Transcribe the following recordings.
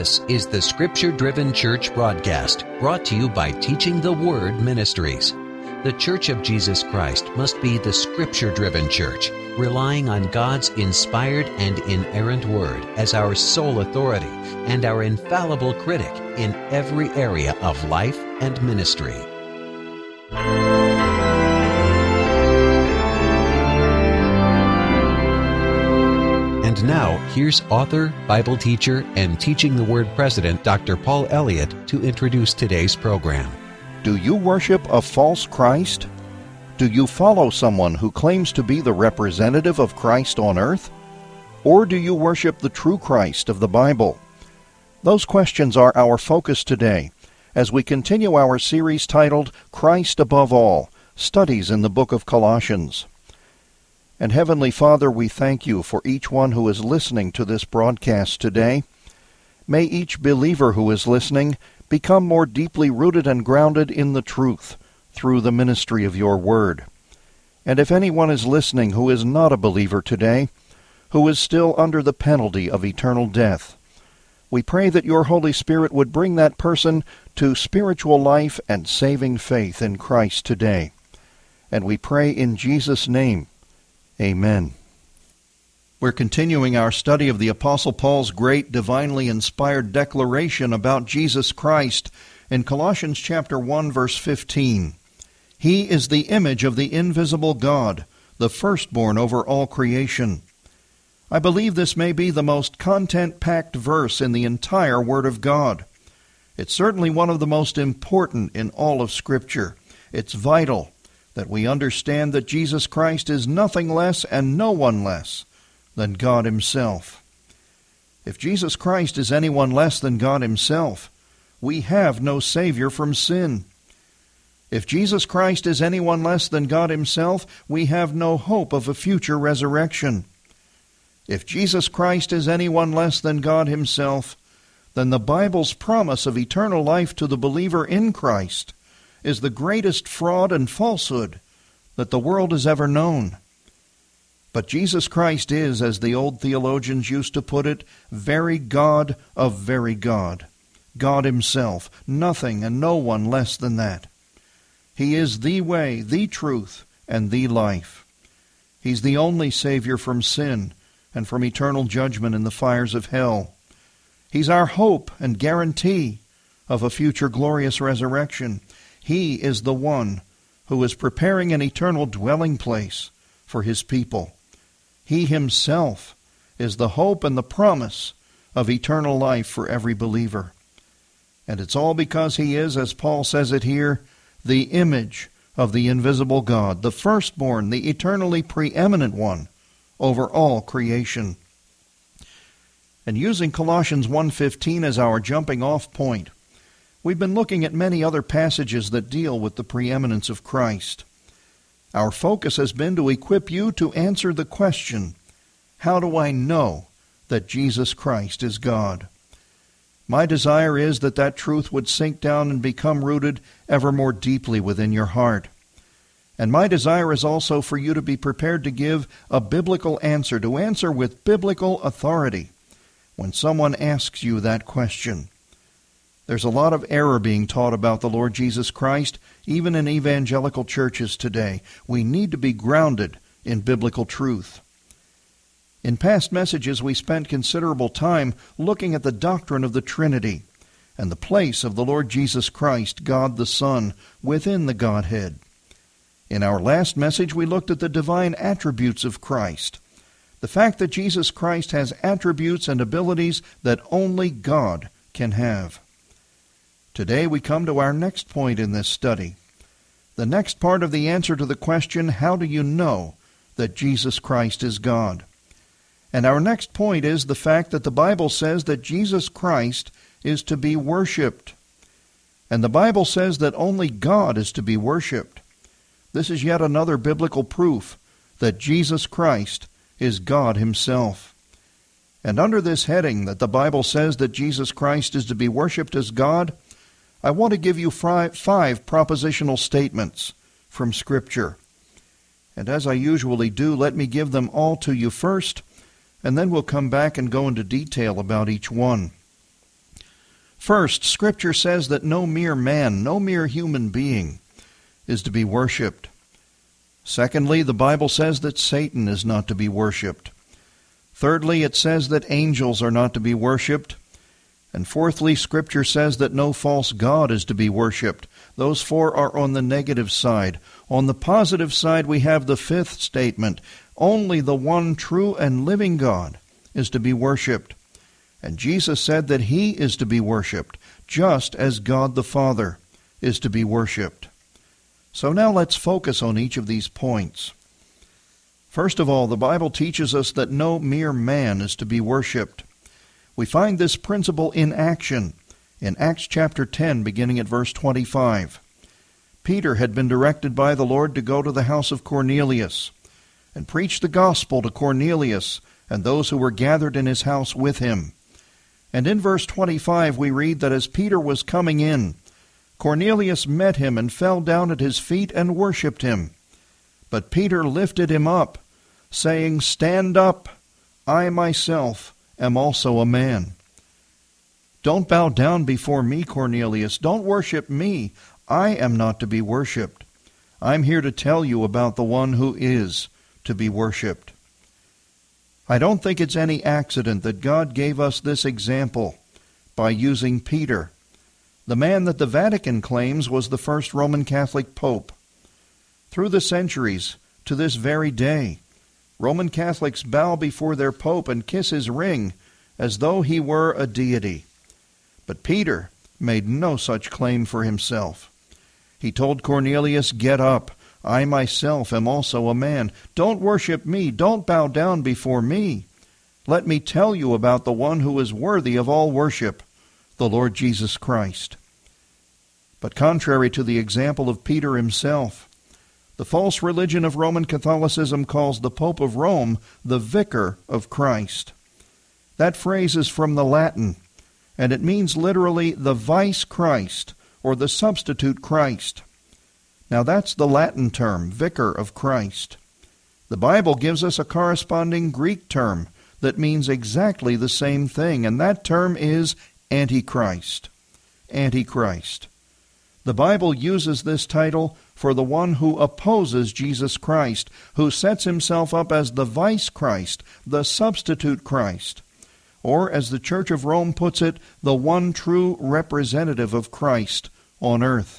This is the Scripture-Driven Church broadcast, brought to you by Teaching the Word Ministries. The Church of Jesus Christ must be the Scripture-Driven Church, relying on God's inspired and inerrant Word as our sole authority and our infallible critic in every area of life and ministry. And now, here's author, Bible teacher, and Teaching the Word president, Dr. Paul Elliott, to introduce today's program. Do you worship a false Christ? Do you follow someone who claims to be the representative of Christ on earth? Or do you worship the true Christ of the Bible? Those questions are our focus today as we continue our series titled Christ Above All, Studies in the Book of Colossians. And Heavenly Father, we thank you for each one who is listening to this broadcast today. May each believer who is listening become more deeply rooted and grounded in the truth through the ministry of your word. And if anyone is listening who is not a believer today, who is still under the penalty of eternal death, we pray that your Holy Spirit would bring that person to spiritual life and saving faith in Christ today. And we pray in Jesus' name, amen. We're continuing our study of the Apostle Paul's great divinely inspired declaration about Jesus Christ in Colossians chapter 1, verse 15. He is the image of the invisible God, the firstborn over all creation. I believe this may be the most content-packed verse in the entire Word of God. It's certainly one of the most important in all of Scripture. It's vital that we understand that Jesus Christ is nothing less and no one less than God Himself. If Jesus Christ is anyone less than God Himself, we have no Savior from sin. If Jesus Christ is anyone less than God Himself, we have no hope of a future resurrection. If Jesus Christ is anyone less than God Himself, then the Bible's promise of eternal life to the believer in Christ is the greatest fraud and falsehood that the world has ever known. But Jesus Christ is, as the old theologians used to put it, very God of very God. God Himself, nothing and no one less than that. He is the way, the truth, and the life. He's the only Savior from sin and from eternal judgment in the fires of hell. He's our hope and guarantee of a future glorious resurrection. He is the one who is preparing an eternal dwelling place for His people. He Himself is the hope and the promise of eternal life for every believer. And it's all because He is, as Paul says it here, the image of the invisible God, the firstborn, the eternally preeminent one over all creation. And using Colossians 1:15 as our jumping-off point, we've been looking at many other passages that deal with the preeminence of Christ. Our focus has been to equip you to answer the question, how do I know that Jesus Christ is God? My desire is that that truth would sink down and become rooted ever more deeply within your heart. And my desire is also for you to be prepared to give a biblical answer, to answer with biblical authority when someone asks you that question. There's a lot of error being taught about the Lord Jesus Christ, even in evangelical churches today. We need to be grounded in biblical truth. In past messages, we spent considerable time looking at the doctrine of the Trinity and the place of the Lord Jesus Christ, God the Son, within the Godhead. In our last message, we looked at the divine attributes of Christ, the fact that Jesus Christ has attributes and abilities that only God can have. Today we come to our next point in this study. The next part of the answer to the question, how do you know that Jesus Christ is God? And our next point is the fact that the Bible says that Jesus Christ is to be worshipped. And the Bible says that only God is to be worshipped. This is yet another biblical proof that Jesus Christ is God Himself. And under this heading that the Bible says that Jesus Christ is to be worshipped as God, I want to give you five propositional statements from Scripture. And as I usually do, let me give them all to you first, and then we'll come back and go into detail about each one. First, Scripture says that no mere man, no mere human being is to be worshipped. Secondly, the Bible says that Satan is not to be worshipped. Thirdly, it says that angels are not to be worshipped. And fourthly, Scripture says that no false god is to be worshipped. Those four are on the negative side. On the positive side, we have the fifth statement. Only the one true and living God is to be worshipped. And Jesus said that He is to be worshipped, just as God the Father is to be worshipped. So now let's focus on each of these points. First of all, the Bible teaches us that no mere man is to be worshipped. We find this principle in action in Acts chapter 10, beginning at verse 25. Peter had been directed by the Lord to go to the house of Cornelius and preach the gospel to Cornelius and those who were gathered in his house with him. And in verse 25 we read that as Peter was coming in, Cornelius met him and fell down at his feet and worshipped him. But Peter lifted him up, saying, "Stand up, I myself am also a man." Don't bow down before me, Cornelius. Don't worship me. I am not to be worshipped. I'm here to tell you about the one who is to be worshipped. I don't think it's any accident that God gave us this example by using Peter, the man that the Vatican claims was the first Roman Catholic Pope. Through the centuries, to this very day, Roman Catholics bow before their Pope and kiss his ring as though he were a deity. But Peter made no such claim for himself. He told Cornelius, "Get up. I myself am also a man. Don't worship me. Don't bow down before me. Let me tell you about the one who is worthy of all worship, the Lord Jesus Christ." But contrary to the example of Peter himself, the false religion of Roman Catholicism calls the Pope of Rome the Vicar of Christ. That phrase is from the Latin, and it means literally the vice Christ, or the substitute Christ. Now that's the Latin term, Vicar of Christ. The Bible gives us a corresponding Greek term that means exactly the same thing, and that term is Antichrist. Antichrist. The Bible uses this title for the one who opposes Jesus Christ, who sets himself up as the vice Christ, the substitute Christ, or as the Church of Rome puts it, the one true representative of Christ on earth.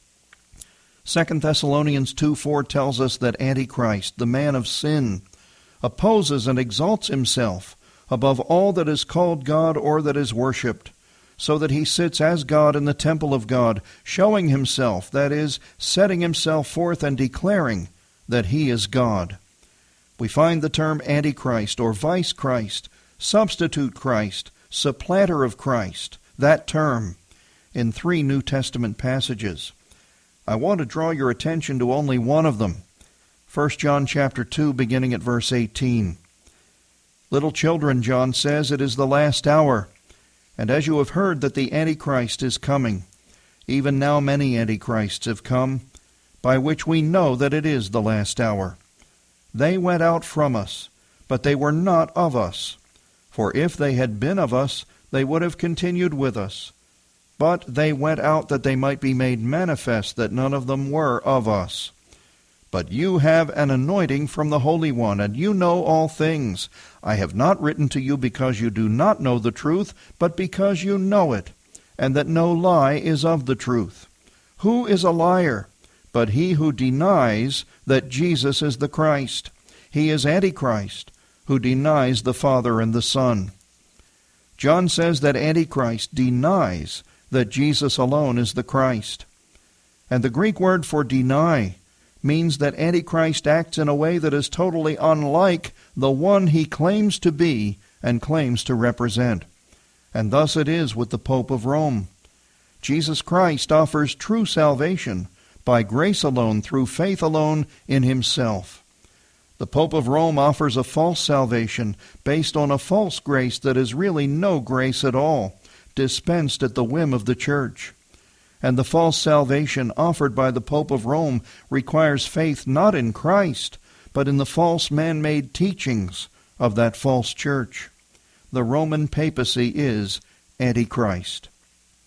2 Thessalonians 2:4 tells us that Antichrist, the man of sin, opposes and exalts himself above all that is called God or that is worshipped, so that he sits as God in the temple of God, showing himself, that is, setting himself forth and declaring that he is God. We find the term Antichrist or vice Christ, substitute Christ, supplanter of Christ, that term, in 3 New Testament passages. I want to draw your attention to only one of them. 1 John chapter 2, beginning at verse 18. "Little children," John says, "it is the last hour. And as you have heard that the Antichrist is coming, even now many Antichrists have come, by which we know that it is the last hour. They went out from us, but they were not of us. For if they had been of us, they would have continued with us. But they went out that they might be made manifest that none of them were of us. But you have an anointing from the Holy One, and you know all things. I have not written to you because you do not know the truth, but because you know it, and that no lie is of the truth. Who is a liar but he who denies that Jesus is the Christ? He is Antichrist, who denies the Father and the Son." John says that Antichrist denies that Jesus alone is the Christ. And the Greek word for deny means that Antichrist acts in a way that is totally unlike the one he claims to be and claims to represent. And thus it is with the Pope of Rome. Jesus Christ offers true salvation by grace alone, through faith alone in himself. The Pope of Rome offers a false salvation based on a false grace that is really no grace at all, dispensed at the whim of the Church. And the false salvation offered by the Pope of Rome requires faith not in Christ, but in the false man-made teachings of that false church. The Roman papacy is Antichrist.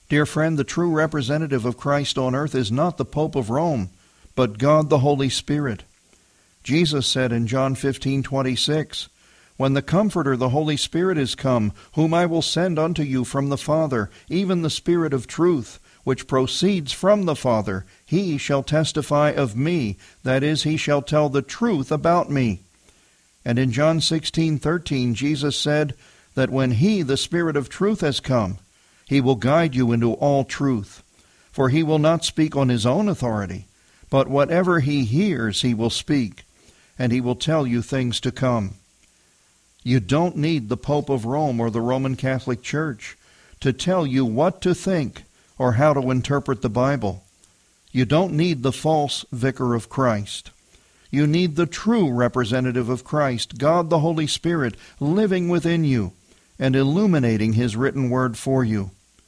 Dear friend, the true representative of Christ on earth is not the Pope of Rome, but God the Holy Spirit. Jesus said in John 15:26, "When the Comforter, the Holy Spirit, is come, whom I will send unto you from the Father, even the Spirit of truth, which proceeds from the Father, he shall testify of me, that is, he shall tell the truth about me." And in John 16:13, Jesus said that when he, the Spirit of truth, has come, he will guide you into all truth. For he will not speak on his own authority, but whatever he hears he will speak, and he will tell you things to come. You don't need the Pope of Rome or the Roman Catholic Church to tell you what to think or how to interpret the Bible. You don't need the false vicar of Christ. You need the true representative of Christ, God the Holy Spirit, living within you and illuminating his written word for you.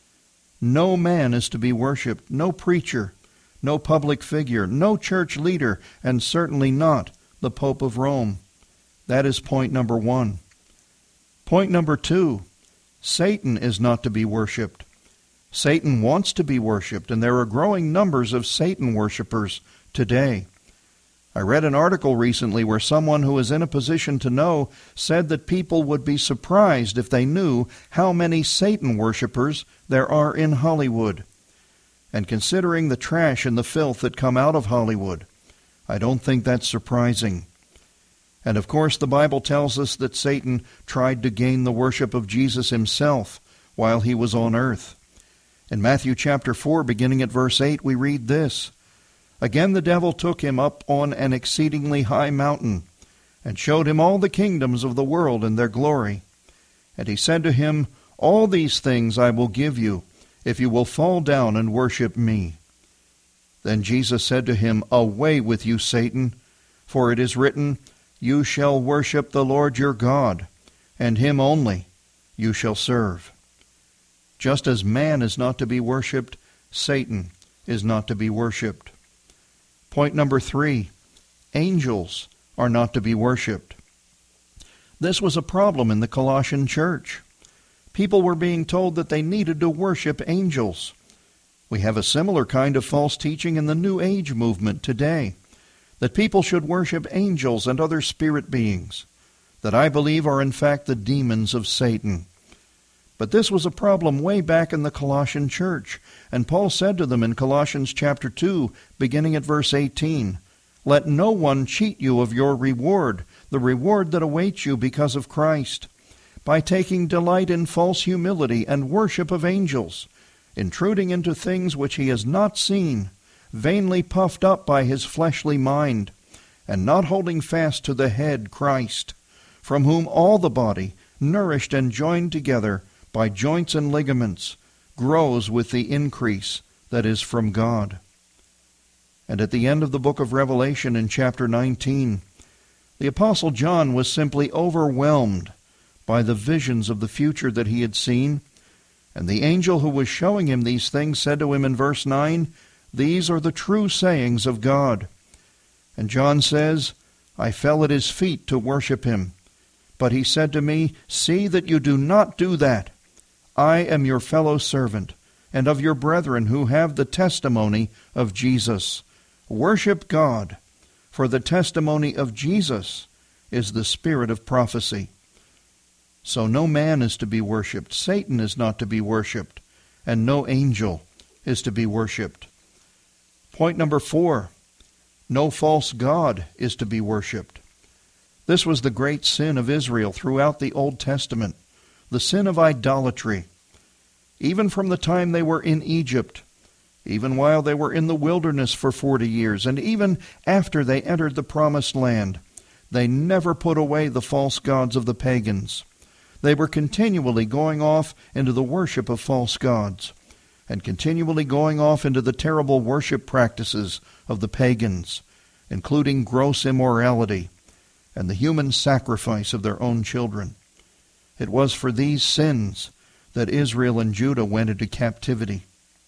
No man is to be worshipped, no preacher, no public figure, no church leader, and certainly not the Pope of Rome. That is point number 1. Point number 2, Satan is not to be worshipped. Satan wants to be worshipped, and there are growing numbers of Satan worshipers today. I read an article recently where someone who is in a position to know said that people would be surprised if they knew how many Satan worshipers there are in Hollywood. And considering the trash and the filth that come out of Hollywood, I don't think that's surprising. And of course, the Bible tells us that Satan tried to gain the worship of Jesus himself while he was on earth. In Matthew chapter 4, beginning at verse 8, we read this, "Again the devil took him up on an exceedingly high mountain, and showed him all the kingdoms of the world and their glory. And he said to him, All these things I will give you, if you will fall down and worship me. Then Jesus said to him, Away with you, Satan, for it is written, You shall worship the Lord your God, and him only you shall serve." Just as man is not to be worshipped, Satan is not to be worshipped. Point number 3, angels are not to be worshipped. This was a problem in the Colossian church. People were being told that they needed to worship angels. We have a similar kind of false teaching in the New Age movement today, that people should worship angels and other spirit beings, that I believe are in fact the demons of Satan. But this was a problem way back in the Colossian church, and Paul said to them in Colossians chapter 2, beginning at verse 18, "Let no one cheat you of your reward, the reward that awaits you because of Christ, by taking delight in false humility and worship of angels, intruding into things which he has not seen, vainly puffed up by his fleshly mind, and not holding fast to the head, Christ, from whom all the body, nourished and joined together by joints and ligaments, grows with the increase that is from God." And at the end of the book of Revelation in chapter 19, the Apostle John was simply overwhelmed by the visions of the future that he had seen, and the angel who was showing him these things said to him in verse 9, "These are the true sayings of God." And John says, "I fell at his feet to worship him. But he said to me, See that you do not do that. I am your fellow servant, and of your brethren who have the testimony of Jesus. Worship God, for the testimony of Jesus is the spirit of prophecy." So no man is to be worshipped, Satan is not to be worshipped, and no angel is to be worshipped. Point number 4, no false god is to be worshipped. This was the great sin of Israel throughout the Old Testament, the sin of idolatry. Even from the time they were in Egypt, even while they were in the wilderness for 40 years, and even after they entered the promised land, they never put away the false gods of the pagans. They were continually going off into the worship of false gods, and continually going off into the terrible worship practices of the pagans, including gross immorality and the human sacrifice of their own children. It was for these sins that Israel and Judah went into captivity.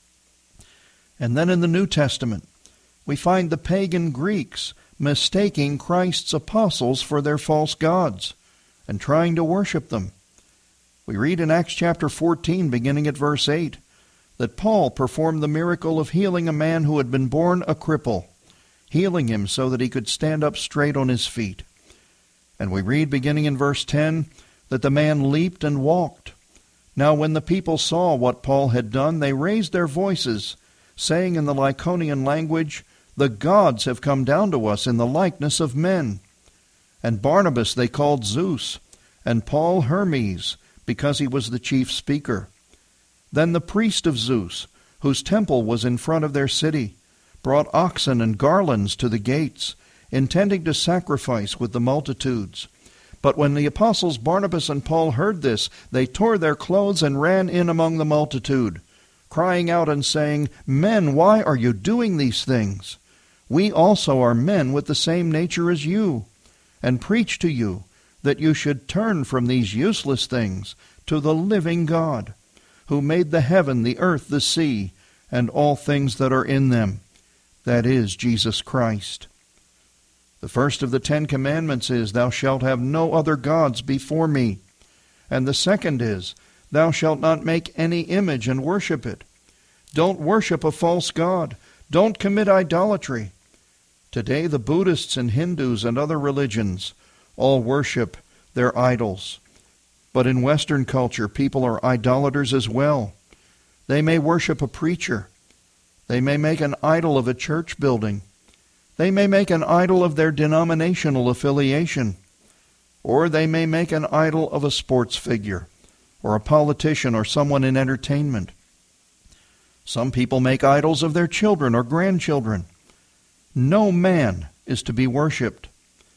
And then in the New Testament, we find the pagan Greeks mistaking Christ's apostles for their false gods and trying to worship them. We read in Acts chapter 14, beginning at verse 8, that Paul performed the miracle of healing a man who had been born a cripple, healing him so that he could stand up straight on his feet. And we read, beginning in verse 10, that the man leaped and walked. Now when the people saw what Paul had done, they raised their voices, saying in the Lycaonian language, "The gods have come down to us in the likeness of men." And Barnabas they called Zeus, and Paul Hermes, because he was the chief speaker. Then the priest of Zeus, whose temple was in front of their city, brought oxen and garlands to the gates, intending to sacrifice with the multitudes. But when the apostles Barnabas and Paul heard this, they tore their clothes and ran in among the multitude, crying out and saying, "Men, why are you doing these things? We also are men with the same nature as you, and preach to you that you should turn from these useless things to the living God, who made the heaven, the earth, the sea, and all things that are in them, that is, Jesus Christ." The first of the 10 Commandments is, "Thou shalt have no other gods before me." And the second is, "Thou shalt not make any image and worship it." Don't worship a false god. Don't commit idolatry. Today the Buddhists and Hindus and other religions all worship their idols. But in Western culture, people are idolaters as well. They may worship a preacher. They may make an idol of a church building. They may make an idol of their denominational affiliation. Or they may make an idol of a sports figure, or a politician, or someone in entertainment. Some people make idols of their children or grandchildren. No man is to be worshipped.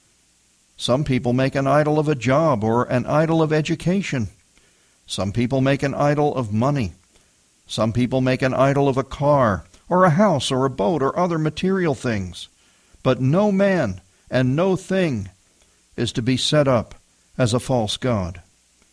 Some people make an idol of a job or an idol of education. Some people make an idol of money. Some people make an idol of a car or a house or a boat or other material things. But no man and no thing is to be set up as a false god.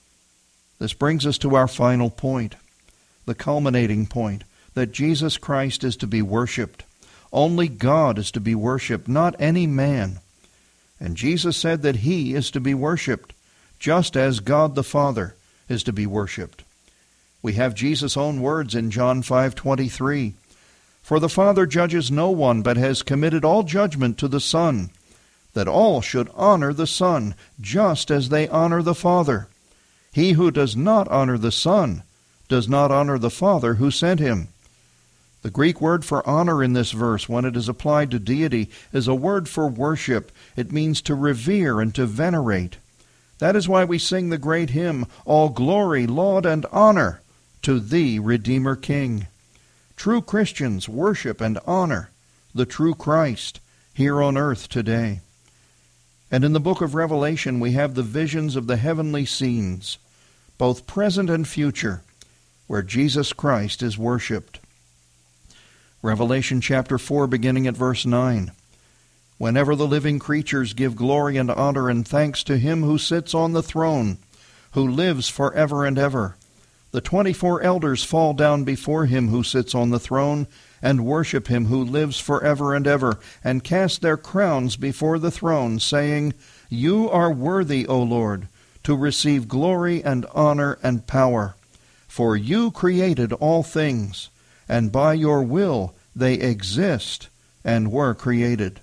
This brings us to our final point, the culminating point, that Jesus Christ is to be worshipped. Only God is to be worshipped, not any man. And Jesus said that he is to be worshipped, just as God the Father is to be worshipped. We have Jesus' own words in John 5:23. "For the Father judges no one, but has committed all judgment to the Son, that all should honor the Son, just as they honor the Father. He who does not honor the Son does not honor the Father who sent him." The Greek word for honor in this verse, when it is applied to deity, is a word for worship. It means to revere and to venerate. That is why we sing the great hymn, "All glory, laud, and honor to thee, Redeemer King." True Christians worship and honor the true Christ here on earth today. And in the book of Revelation we have the visions of the heavenly scenes, both present and future, where Jesus Christ is worshipped. Revelation chapter 4, beginning at verse 9. "Whenever the living creatures give glory and honor and thanks to him who sits on the throne, who lives forever and ever, the 24 elders fall down before him who sits on the throne and worship him who lives forever and ever, and cast their crowns before the throne, saying, 'You are worthy, O Lord, to receive glory and honor and power. For you created all things, and by your will they exist and were created.'"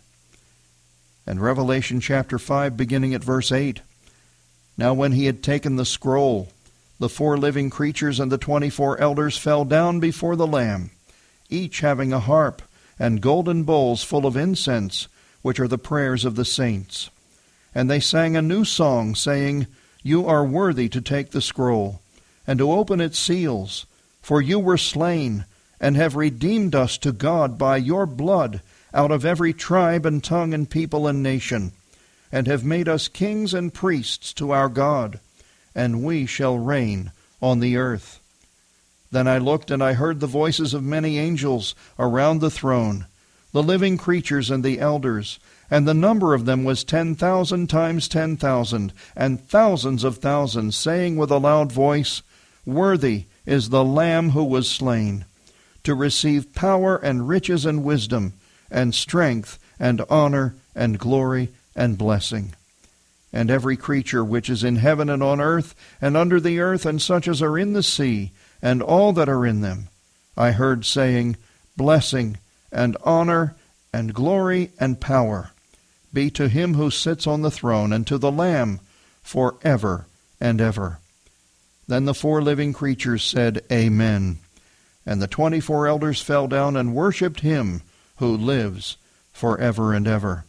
And Revelation chapter 5, beginning at verse 8. "Now when he had taken the scroll, the 4 living creatures and the 24 elders fell down before the Lamb, each having a harp and golden bowls full of incense, which are the prayers of the saints. And they sang a new song, saying, 'You are worthy to take the scroll, and to open its seals, for you were slain, and have redeemed us to God by your blood out of every tribe and tongue and people and nation, and have made us kings and priests to our God, and we shall reign on the earth.' Then I looked, and I heard the voices of many angels around the throne, the living creatures and the elders, and the number of them was 10,000 times 10,000, and thousands of thousands, saying with a loud voice, 'Worthy is the Lamb who was slain, to receive power and riches and wisdom and strength and honor and glory and blessing.' And every creature which is in heaven and on earth and under the earth, and such as are in the sea, and all that are in them, I heard saying, Blessing and honor and glory and power be to him who sits on the throne and to the Lamb forever and ever. Then the 4 living creatures said, Amen. And the 24 elders fell down and worshipped him who lives forever and ever.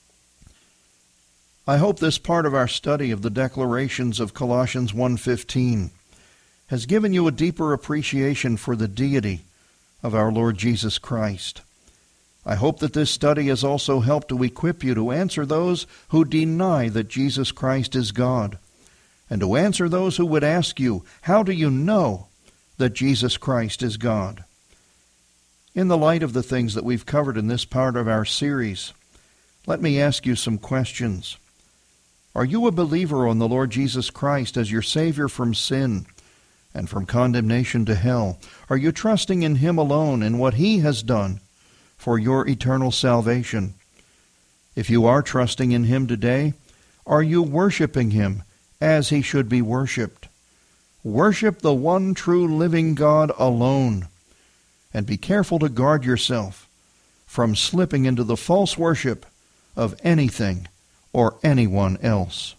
I hope this part of our study of the declarations of Colossians 1:15 has given you a deeper appreciation for the deity of our Lord Jesus Christ. I hope that this study has also helped to equip you to answer those who deny that Jesus Christ is God, and to answer those who would ask you, how do you know that Jesus Christ is God? In the light of the things that we've covered in this part of our series, let me ask you some questions. Are you a believer on the Lord Jesus Christ as your Savior from sin and from condemnation to hell? Are you trusting in him alone and what he has done for your eternal salvation? If you are trusting in him today, are you worshiping him as he should be worshipped? Worship the one true living God alone, and be careful to guard yourself from slipping into the false worship of anything or anyone else.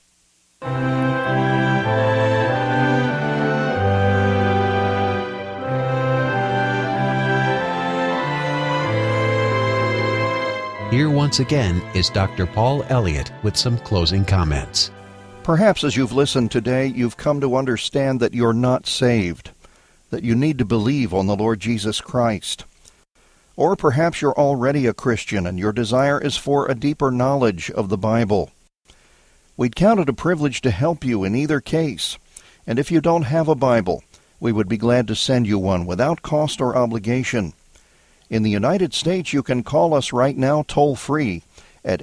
Here once again is Dr. Paul Elliott with some closing comments. Perhaps as you've listened today, you've come to understand that you're not saved, that you need to believe on the Lord Jesus Christ. Or perhaps you're already a Christian and your desire is for a deeper knowledge of the Bible. We'd count it a privilege to help you in either case, and if you don't have a Bible, we would be glad to send you one without cost or obligation. In the United States, you can call us right now toll-free at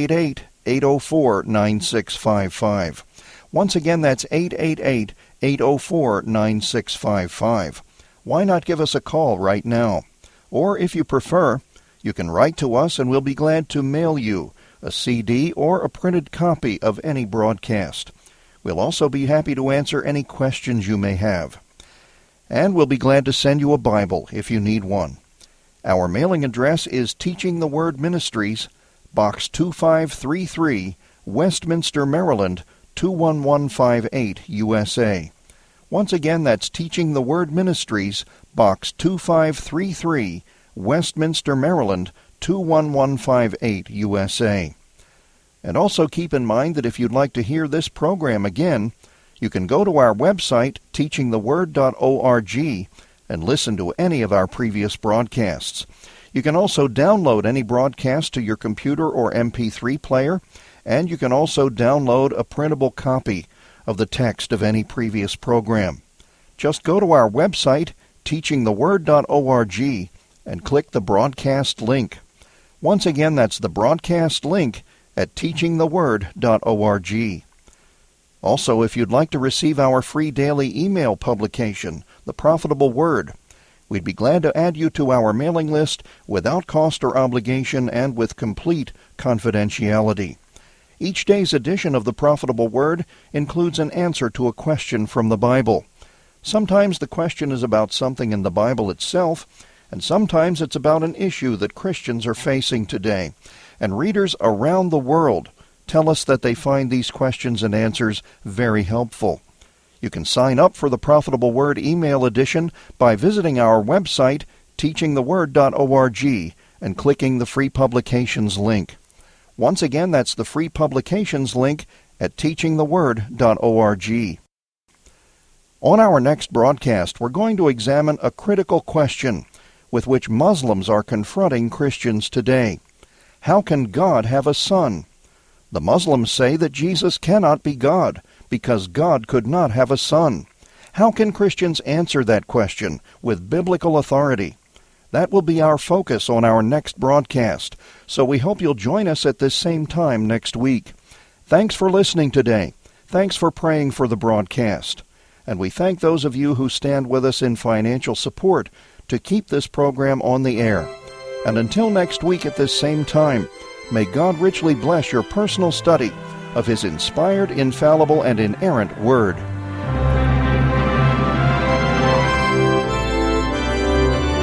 888-804-9655. Once again, that's 888-804-9655. Why not give us a call right now? Or if you prefer, you can write to us and we'll be glad to mail you a CD or a printed copy of any broadcast. We'll also be happy to answer any questions you may have. And we'll be glad to send you a Bible if you need one. Our mailing address is Teaching the Word Ministries, Box 2533, Westminster, Maryland, 21158, USA. Once again, that's Teaching the Word Ministries, Box 2533, Westminster, Maryland, 21158, USA. And also keep in mind that if you'd like to hear this program again, you can go to our website, teachingtheword.org, and listen to any of our previous broadcasts. You can also download any broadcast to your computer or MP3 player, and you can also download a printable copy of the text of any previous program. Just go to our website, teachingtheword.org, and click the broadcast link. Once again, that's the broadcast link at teachingtheword.org. Also, if you'd like to receive our free daily email publication, The Profitable Word, we'd be glad to add you to our mailing list without cost or obligation and with complete confidentiality. Each day's edition of The Profitable Word includes an answer to a question from the Bible. Sometimes the question is about something in the Bible itself, and sometimes it's about an issue that Christians are facing today. And readers around the world tell us that they find these questions and answers very helpful. You can sign up for the Profitable Word email edition by visiting our website, teachingtheword.org, and clicking the free publications link. Once again, that's the free publications link at teachingtheword.org. On our next broadcast, we're going to examine a critical question with which Muslims are confronting Christians today. How can God have a son? The Muslims say that Jesus cannot be God because God could not have a son. How can Christians answer that question with biblical authority? That will be our focus on our next broadcast, so we hope you'll join us at this same time next week. Thanks for listening today. Thanks for praying for the broadcast. And we thank those of you who stand with us in financial support to keep this program on the air. And until next week at this same time, may God richly bless your personal study of His inspired, infallible, and inerrant Word.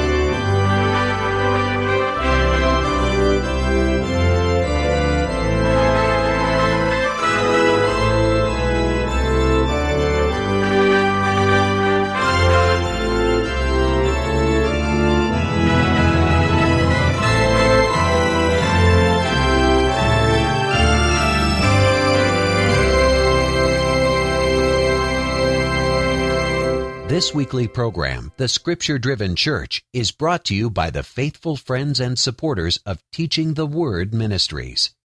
This weekly program, The Scripture Driven Church, is brought to you by the faithful friends and supporters of Teaching the Word Ministries.